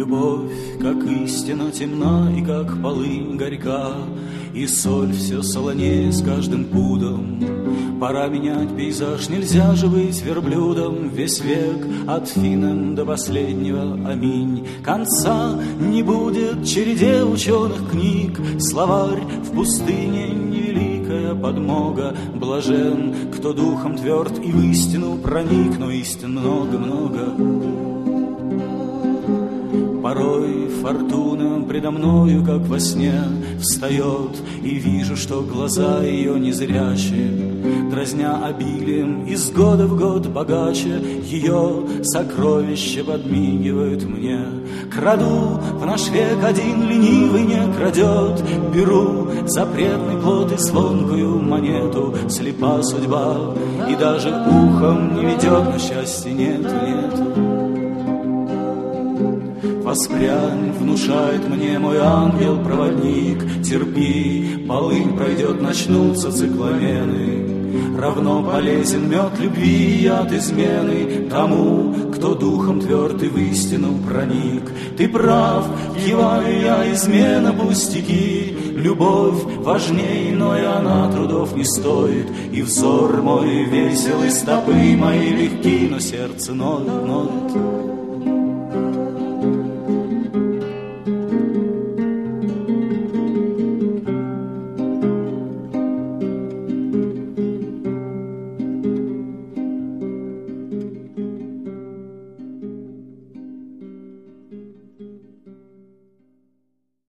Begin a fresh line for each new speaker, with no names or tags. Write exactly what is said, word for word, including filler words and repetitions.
Любовь, как истина, темна и как полынь горька, и соль все солонее с каждым пудом. Пора менять пейзаж, нельзя же быть верблюдом весь век, от Финен до последнего аминь. Конца не будет череде ученых книг, словарь в пустыне невеликая подмога. Блажен, кто духом тверд и в истину проник, но истин много-много. Порой фортуна предо мною, как во сне, встает, и вижу, что глаза ее незрячие, дразня обилием, из года в год богаче, ее сокровища подмигивают мне. Краду в наш век один ленивый не крадет, беру запретный плод и звонкую монету. Слепа судьба и даже ухом не ведет, но счастья нету, нету. Воспрянь, внушает мне мой ангел-проводник, терпи, полынь пройдет, начнутся цикламены. Равно полезен мед любви и яд измены тому, кто духом тверд и в истину проник. Ты прав, киваю я, измена пустяки, любовь важней, но и она трудов не стоит. И взор мой весел, и стопы мои легки, но сердце ноет, ноет.